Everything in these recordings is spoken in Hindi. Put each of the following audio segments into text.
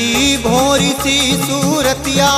तेरी भोरी सी सूरतिया,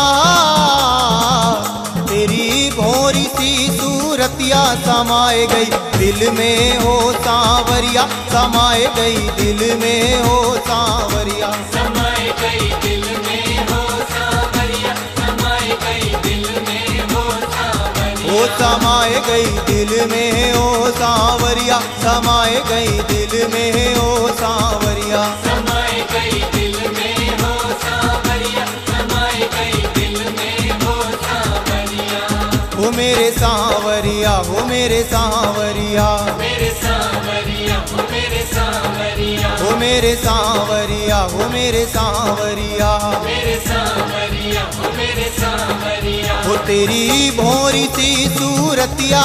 तेरी भोरी सी सूरतिया समाए गई दिल में हो सांवरिया, समाए गई दिल में हो सांवरिया, समाए गई दिल में हो सांवरिया, समाए गई दिल में हो सांवरिया, वो समाए गई दिल में हो सांवरिया, समाए गई दिल में हो सांवरिया, समाए गई दिल में हो सांवरिया, समाए गई दिल में हो सांवरिया। हो मेरे सांवरिया, हो मेरे सांवरिया, मेरे सांवरिया, हो मेरे सांवरिया, हो मेरे सांवरिया, हो मेरे सांवरिया, मेरे सांवरिया, हो मेरे सांवरिया। हो तेरी भोरी सी सूरतिया,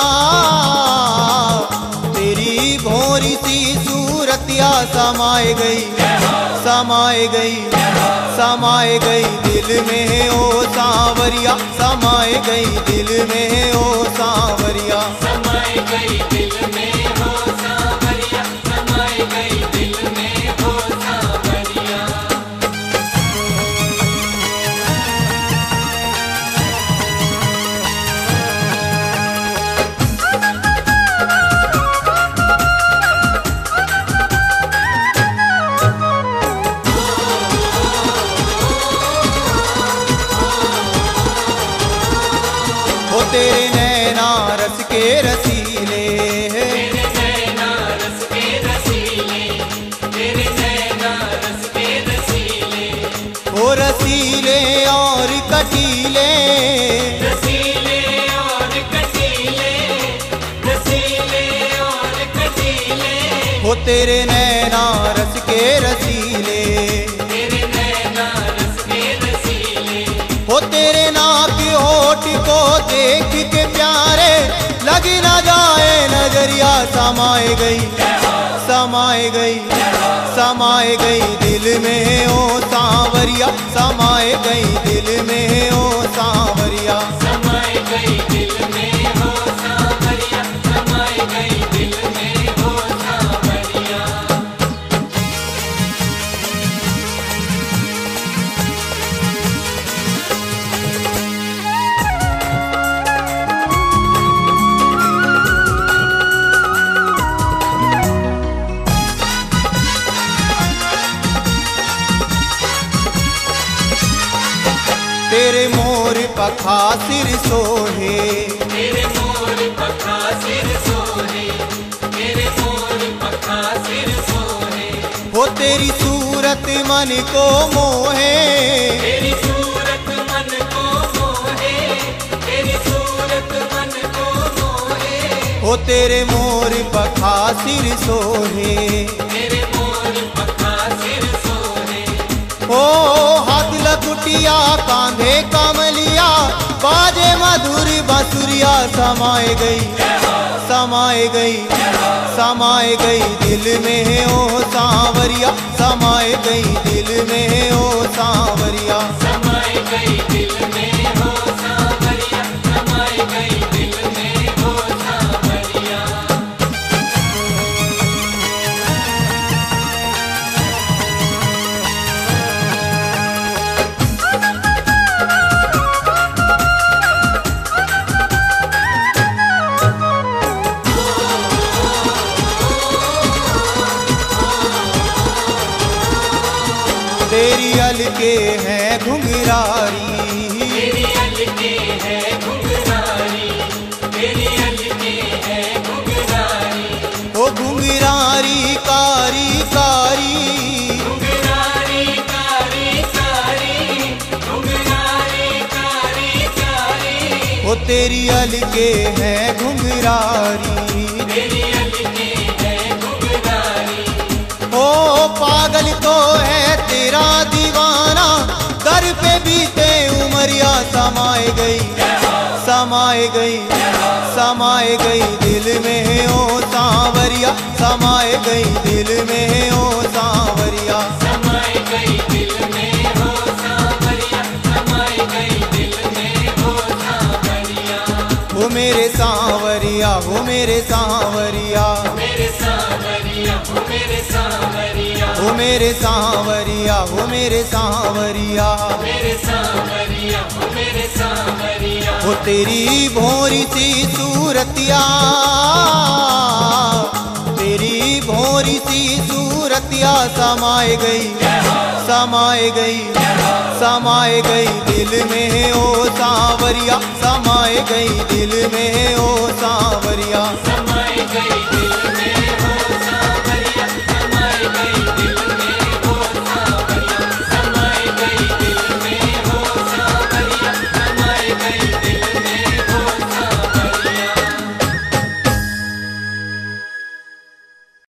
तेरी भोरी सी सूरतिया समाए गई, समाए गई, समाए गई दिल में ओ सांवरिया, समाए गई दिल में ओ सांवरिया, समाए गई दिल में हो सांवरिया, समाए गई दिल में हो सांवरिया। हो तेरे नैना रस के रसीले, तेरे नैना रस के रसीले, तेरे नैना रस के रसीले, हो रसीले और कटीले, रसीले और कटीले, रसीले और कटीले, हो तेरे नैना रस के रसीले, तेरे नैना रस के रसीले, हो तेरे नाक होठ को देख के प्यारे लगी ना जाए नजरिया, समाए गई, समाए गई, समाए गई दिल में ओ सांवरिया, समाए गई दिल में ओ सांवरिया, समाए गई दिल में हो सांवरिया, समाए गई दिल में हो सांवरिया। तेरे मोर पखा सिर सोहे, तेरे मोर पखा सिर सोहे, तेरे मोर पखा सिर सोहे, हो तेरी सूरत मन को मोहे, तेरी सूरत मन को मोहे, तेरी सूरत मन को मोहे, हो तेरे मोर पखा सिर सोहे, तेरे मोर पखा सिर सोहे, हो हाथ लकुटिया कांधे कमलिया, बाजे मधुर बांसुरिया, समाए गई, समाए गई, समाए गई दिल में ओ सांवरिया, समाए गई दिल में ओ सांवरिया, समाए गई दिल में हो सांवरिया, समाए गई दिल में हो सांवरिया। तेरी अलके हैं घुंघरारी, तेरी अलके है घुंघरारी, तेरी अलके है घुंघरारी, ओ घुंघरारी कारी कारी, घुंघरारी कारी कारी, घुंघरारी कारी कारी, ओ तेरी अलके हैं घुंघरारी, तेरी अलके है घुंघरारी, ओ पागल तो है तेरा दीवाना, दर पे बीते उमरिया, समाए गई, समाए गई, समाए गई दिल में ओ सांवरिया, समाए गई दिल में ओ सांवरिया, समाए गई दिल में हो सांवरिया, समाए गई दिल में हो सांवरिया। हो मेरे सांवरिया, हो मेरे सांवरिया, मेरे सांवरिया, हो मेरे सांवरिया, हो मेरे सांवरिया, हो मेरे सांवरिया, मेरे सांवरिया, ओ मेरे सांवरिया। हो तेरी भोरी सी सूरतिया, तेरी भोरी सी सूरतिया समाए गई, समाए गई, समाए गई दिल में ओ सांवरिया, समाए गई दिल में ओ सांवरिया। समाई गई